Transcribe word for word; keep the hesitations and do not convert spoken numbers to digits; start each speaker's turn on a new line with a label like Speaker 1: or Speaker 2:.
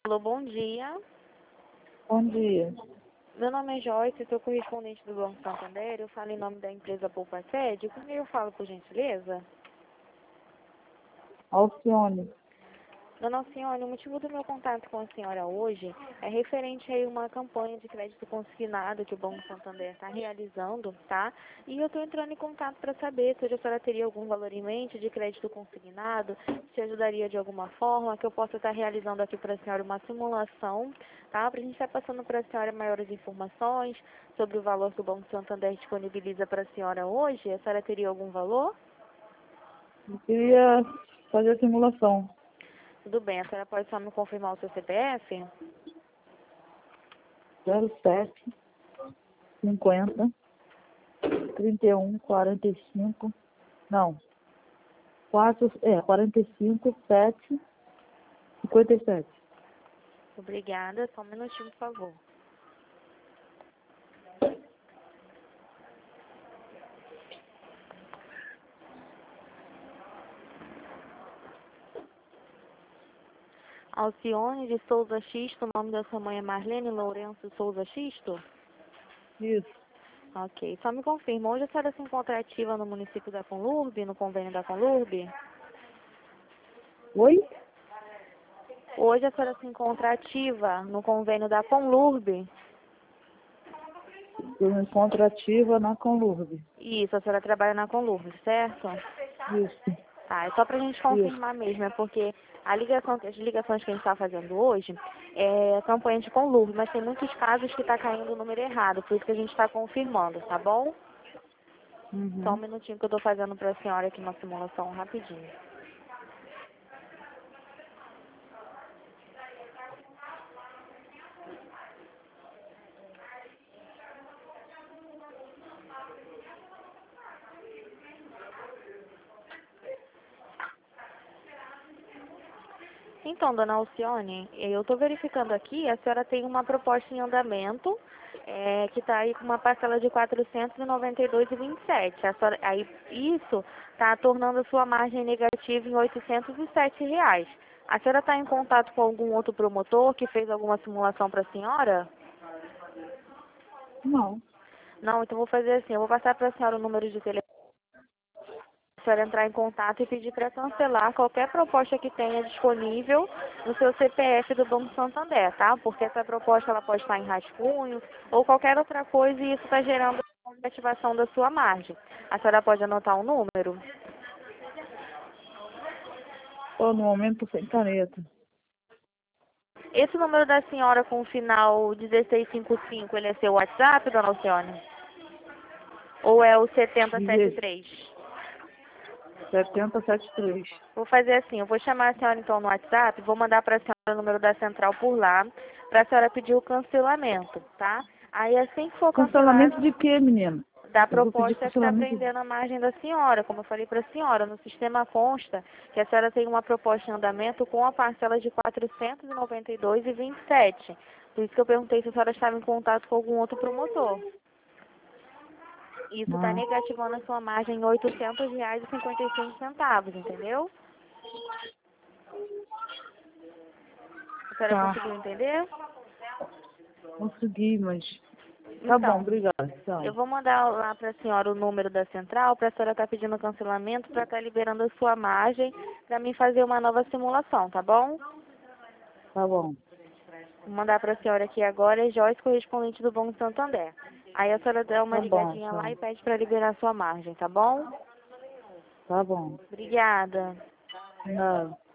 Speaker 1: Alô, bom dia.
Speaker 2: Bom dia.
Speaker 1: Meu nome é Joyce, sou correspondente do Banco Santander. Eu falo em nome da empresa Poupa Sede. Com quem eu falo, por gentileza?
Speaker 2: Alcione.
Speaker 1: Dona Alcione, o motivo do meu contato com a senhora hoje é referente a uma campanha de crédito consignado que o Banco Santander está realizando, tá? E eu estou entrando em contato para saber se a senhora teria algum valor em mente de crédito consignado, se ajudaria de alguma forma, que eu possa estar realizando aqui para a senhora uma simulação, tá? Para a gente estar passando para a senhora maiores informações sobre o valor que o Banco Santander disponibiliza para a senhora hoje. A senhora teria algum valor?
Speaker 2: Eu queria fazer a simulação.
Speaker 1: Tudo bem, a senhora pode só me confirmar o seu C P F?
Speaker 2: zero sete, cinquenta, trinta e um, quarenta e cinco. Não. quatro, é, quarenta e cinco, sete, cinquenta e sete.
Speaker 1: Obrigada, só um minutinho, por favor. Alcione de Souza Xisto, o nome da sua mãe é Marlene Lourenço Souza Xisto?
Speaker 2: Isso.
Speaker 1: Ok, só me confirma, hoje a senhora se encontra ativa no município da Conlurb, no convênio da Conlurb?
Speaker 2: Oi?
Speaker 1: Hoje a senhora se encontra ativa no convênio da Conlurb?
Speaker 2: Eu me encontro ativa na Conlurb.
Speaker 1: Isso, a senhora trabalha na Conlurb, certo?
Speaker 2: Isso.
Speaker 1: Tá, é só pra gente
Speaker 2: Isso.
Speaker 1: confirmar mesmo, é porque a ligação, as ligações que a gente está fazendo hoje é campanha de Conlurb, mas tem muitos casos que está caindo o número errado, por isso que a gente está confirmando, tá bom? Só um
Speaker 2: Uhum.
Speaker 1: minutinho que eu estou fazendo para a senhora aqui uma simulação rapidinho. Então, dona Alcione, eu estou verificando aqui, a senhora tem uma proposta em andamento, é, que está aí com uma parcela de quatrocentos e noventa e dois reais e vinte e sete centavos. A senhora, aí, isso está tornando a sua margem negativa em oitocentos e sete reais. A senhora está em contato com algum outro promotor que fez alguma simulação para a senhora?
Speaker 2: Não.
Speaker 1: Não, então vou fazer assim, eu vou passar para a senhora o número de telefone. A senhora entrar em contato e pedir para cancelar qualquer proposta que tenha disponível no seu C P F do Banco Santander, tá? Porque essa proposta ela pode estar em rascunho ou qualquer outra coisa e isso está gerando a ativação da sua margem. A senhora pode anotar o número?
Speaker 2: Estou no momento sem caneta.
Speaker 1: Esse número da senhora com o final dezesseis cinquenta e cinco, ele é seu WhatsApp, dona Alcione? Ou é o setenta e setenta e três?
Speaker 2: setenta, setenta e três.
Speaker 1: Vou fazer assim, eu vou chamar a senhora então no WhatsApp, vou mandar para a senhora o número da central por lá, para a senhora pedir o cancelamento, tá? Aí assim que for cancelado,
Speaker 2: Cancelamento de quê, menina?
Speaker 1: da
Speaker 2: Eu vou pedir
Speaker 1: proposta que está
Speaker 2: cancelamento.
Speaker 1: prendendo a margem da senhora, como eu falei para a senhora, no sistema consta que a senhora tem uma proposta em andamento com a parcela de quatrocentos e noventa e dois reais e vinte e sete centavos. Por isso que eu perguntei se a senhora estava em contato com algum outro promotor. Isso está
Speaker 2: Não.
Speaker 1: negativando a sua margem em oitocentos reais e cinquenta e cinco centavos, entendeu? A senhora
Speaker 2: Tá.
Speaker 1: conseguiu entender?
Speaker 2: Consegui, mas... Tá bom,
Speaker 1: Então,
Speaker 2: obrigada.
Speaker 1: eu
Speaker 2: Tchau.
Speaker 1: vou mandar lá para a senhora o número da central, para a senhora estar pedindo cancelamento, para estar liberando a sua margem, para mim fazer uma nova simulação, tá bom?
Speaker 2: Tá bom.
Speaker 1: Vou mandar para a senhora aqui agora, é Joyce, correspondente do Banco Santander. Aí a senhora dá uma
Speaker 2: Tá bom,
Speaker 1: ligadinha lá
Speaker 2: tchau.
Speaker 1: e pede para liberar a sua margem, tá bom?
Speaker 2: Tá bom.
Speaker 1: Obrigada.
Speaker 2: Não.